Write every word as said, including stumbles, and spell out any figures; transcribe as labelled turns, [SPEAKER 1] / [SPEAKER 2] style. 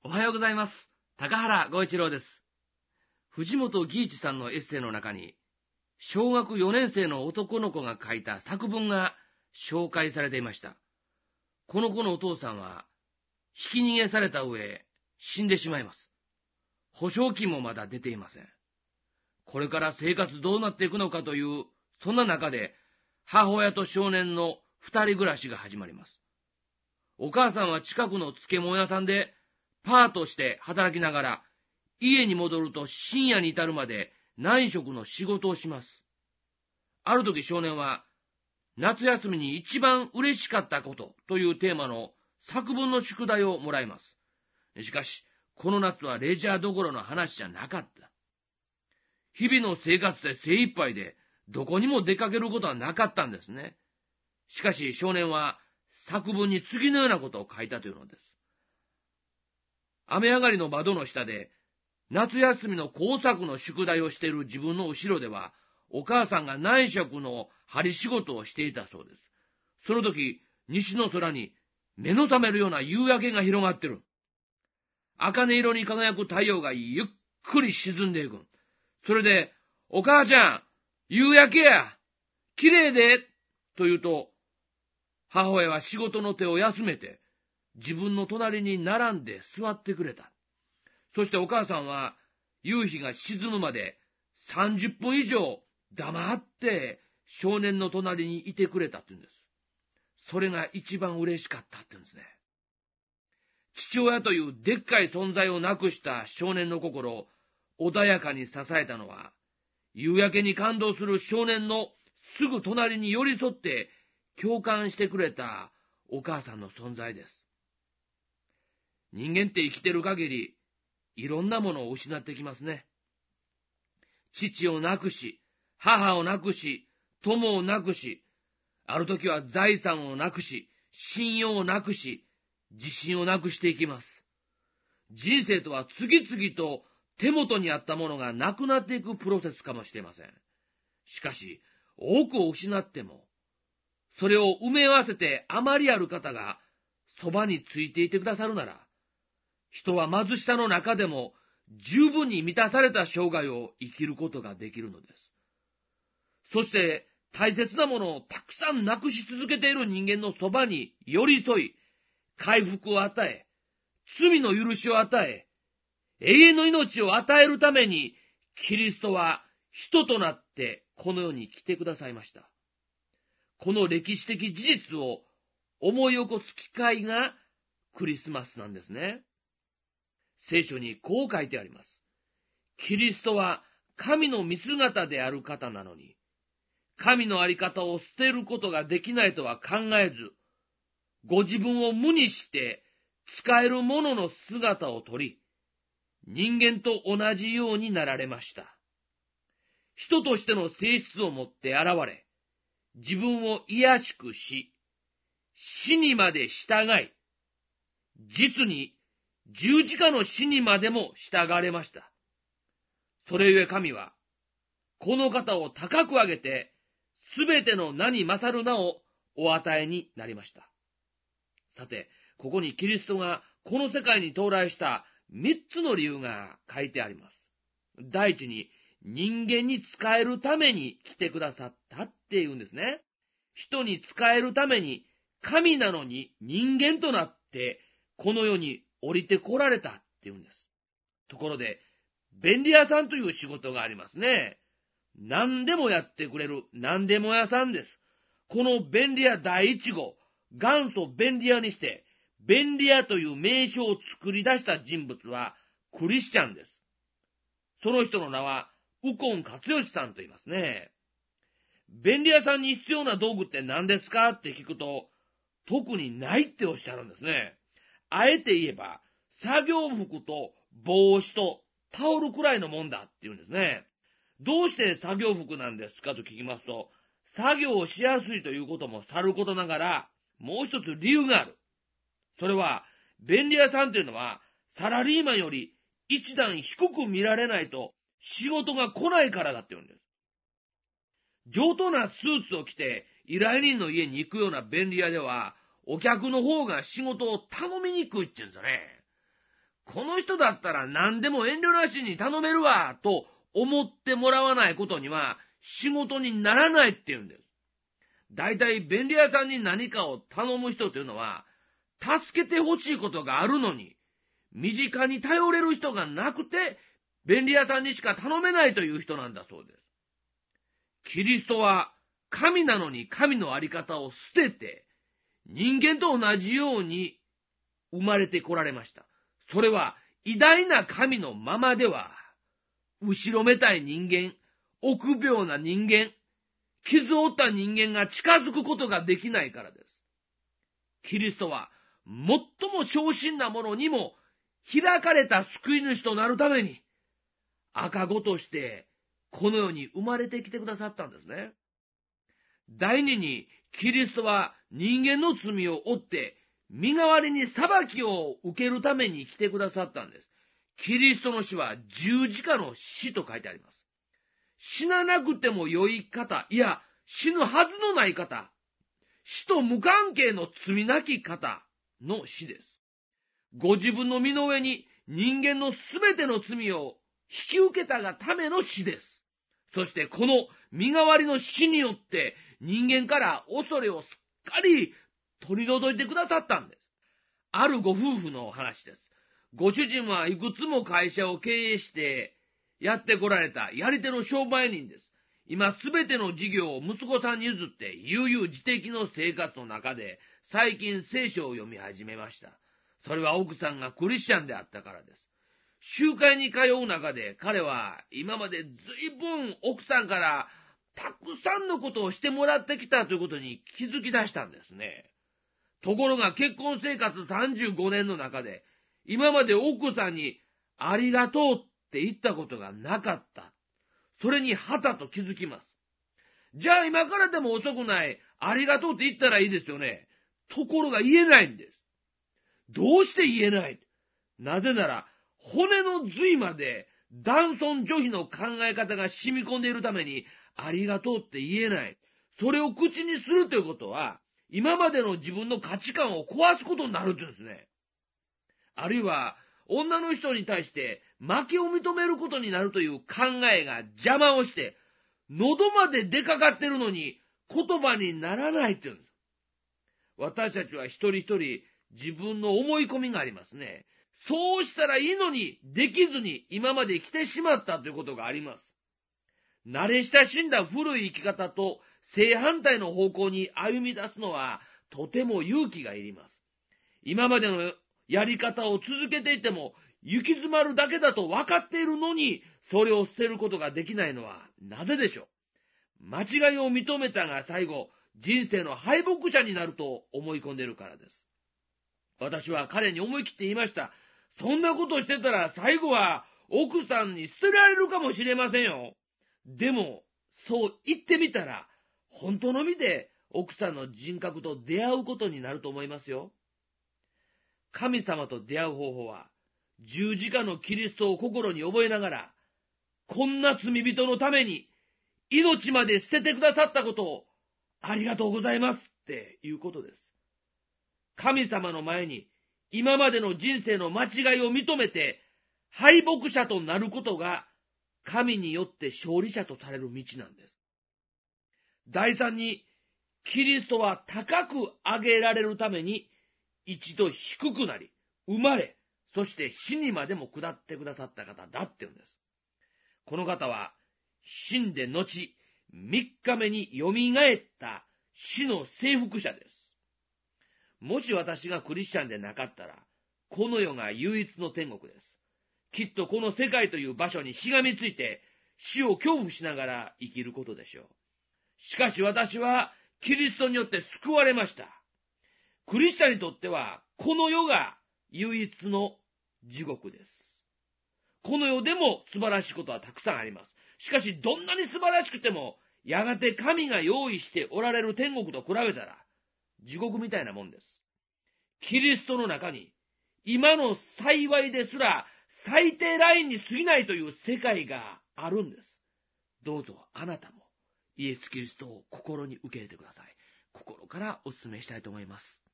[SPEAKER 1] おはようございます。高原剛一郎です。藤本義一さんのエッセイの中に、小学よねん生の男の子が書いた作文が紹介されていました。この子のお父さんは、ひき逃げされた上、死んでしまいます。保証金もまだ出ていません。これから生活どうなっていくのかという、そんな中で、母親と少年の二人暮らしが始まります。お母さんは近くの漬物屋さんで、パートして働きながら、家に戻ると深夜に至るまで内職の仕事をします。ある時少年は、夏休みに一番嬉しかったことというテーマの作文の宿題をもらいます。しかし、この夏はレジャーどころの話じゃなかった。日々の生活で精一杯で、どこにも出かけることはなかったんですね。しかし少年は作文に次のようなことを書いたというのです。雨上がりの窓の下で、夏休みの工作の宿題をしている自分の後ろでは、お母さんが内職の針仕事をしていたそうです。その時、西の空に目の覚めるような夕焼けが広がってる。茜色に輝く太陽がゆっくり沈んでいく。それで、お母ちゃん、夕焼けや、綺麗で、と言うと、母親は仕事の手を休めて、自分の隣に並んで座ってくれた。そしてお母さんは夕日が沈むまでさんじゅっぷん以上黙って少年の隣にいてくれたって言うんです。それが一番嬉しかったって言うんですね。父親というでっかい存在をなくした少年の心を穏やかに支えたのは、夕焼けに感動する少年のすぐ隣に寄り添って共感してくれたお母さんの存在です。人間って生きてる限り、いろんなものを失ってきますね。父を亡くし、母を亡くし、友を亡くし、ある時は財産を亡くし、信用を亡くし、自信を亡くしていきます。人生とは次々と手元にあったものがなくなっていくプロセスかもしれません。しかし、多くを失っても、それを埋め合わせてあまりある方がそばについていてくださるなら、人は貧しさの中でも十分に満たされた生涯を生きることができるのです。そして大切なものをたくさんなくし続けている人間のそばに寄り添い、回復を与え、罪の許しを与え、永遠の命を与えるためにキリストは人となってこの世に来てくださいました。この歴史的事実を思い起こす機会がクリスマスなんですね。聖書にこう書いてあります。キリストは神の見姿である方なのに、神のあり方を捨てることができないとは考えず、ご自分を無にして使えるものの姿をとり、人間と同じようになられました。人としての性質をもって現れ、自分を卑しくし、死にまで従い、実に十字架の死にまでも従われました。それゆえ神は、この方を高く上げて、すべての名に勝る名をお与えになりました。さて、ここにキリストがこの世界に到来した三つの理由が書いてあります。第一に、人間に仕えるために来てくださったっていうんですね。人に仕えるために、神なのに人間となって、この世に降りてこられたっていうんです。ところで、便利屋さんという仕事がありますね。何でもやってくれる何でも屋さんです。この便利屋第一号、元祖便利屋にして、便利屋という名称を作り出した人物はクリスチャンです。その人の名は右近勝義さんと言いますね。便利屋さんに必要な道具って何ですかって聞くと、特にないっておっしゃるんですね。あえて言えば、作業服と帽子とタオルくらいのもんだって言うんですね。どうして作業服なんですかと聞きますと、作業をしやすいということもさることながら、もう一つ理由がある。それは、便利屋さんというのは、サラリーマンより一段低く見られないと仕事が来ないからだって言うんです。上等なスーツを着て依頼人の家に行くような便利屋では、お客の方が仕事を頼みにくいって言うんですよね。 この人だったら何でも遠慮なしに頼めるわ、と思ってもらわないことには仕事にならないって言うんです。だいたい便利屋さんに何かを頼む人というのは、助けてほしいことがあるのに、身近に頼れる人がなくて、便利屋さんにしか頼めないという人なんだそうです。キリストは神なのに神のあり方を捨てて、人間と同じように生まれてこられました。それは偉大な神のままでは、後ろめたい人間、臆病な人間、傷を負った人間が近づくことができないからです。キリストは最も小心なものにも開かれた救い主となるために、赤子としてこの世に生まれてきてくださったんですね。第二に、キリストは人間の罪を負って、身代わりに裁きを受けるために来てくださったんです。キリストの死は十字架の死と書いてあります。死ななくても良い方、いや、死ぬはずのない方、死と無関係の罪なき方の死です。ご自分の身の上に人間のすべての罪を引き受けたがための死です。そしてこの身代わりの死によって人間から恐れをすっかり取り除いてくださったんです。あるご夫婦の話です。ご主人はいくつも会社を経営してやってこられたやり手の商売人です。今すべての事業を息子さんに譲って悠々自適の生活の中で最近聖書を読み始めました。それは奥さんがクリスチャンであったからです。集会に通う中で彼は今までずいぶん奥さんからたくさんのことをしてもらってきたということに気づき出したんですね。ところが結婚生活さんじゅうごねんの中で今まで奥さんにありがとうって言ったことがなかった。それにはたと気づきます。じゃあ今からでも遅くない、ありがとうって言ったらいいですよね。ところが言えないんです。どうして言えない？なぜなら骨の髄まで男尊女卑の考え方が染み込んでいるためにありがとうって言えない。それを口にするということは今までの自分の価値観を壊すことになるって言うんですね。あるいは女の人に対して負けを認めることになるという考えが邪魔をして喉まで出かかってるのに言葉にならないって言うんです。私たちは一人一人自分の思い込みがありますね。そうしたらいいのにできずに今まで来てしまったということがあります。慣れ親しんだ古い生き方と正反対の方向に歩み出すのはとても勇気がいります。今までのやり方を続けていても行き詰まるだけだと分かっているのにそれを捨てることができないのはなぜでしょう。間違いを認めたが最後人生の敗北者になると思い込んでいるからです。私は彼に思い切って言いました。そんなことしてたら最後は奥さんに捨てられるかもしれませんよ。でもそう言ってみたら本当の意味で奥さんの人格と出会うことになると思いますよ。神様と出会う方法は十字架のキリストを心に覚えながらこんな罪人のために命まで捨ててくださったことをありがとうございますっていうことです。神様の前に今までの人生の間違いを認めて敗北者となることが神によって勝利者とされる道なんです。第三に、キリストは高く上げられるために一度低くなり、生まれ、そして死にまでも下ってくださった方だって言うんです。この方は死んで後三日目によみがえった死の征服者です。もし私がクリスチャンでなかったら、この世が唯一の天国です。きっとこの世界という場所にしがみついて死を恐怖しながら生きることでしょう。しかし私はキリストによって救われました。クリスチャンにとってはこの世が唯一の地獄です。この世でも素晴らしいことはたくさんあります。しかしどんなに素晴らしくてもやがて神が用意しておられる天国と比べたら地獄みたいなもんです。キリストの中に今の幸いですら最低ラインに過ぎないという世界があるんです。どうぞあなたもイエス・キリストを心に受け入れてください。心からお勧めしたいと思います。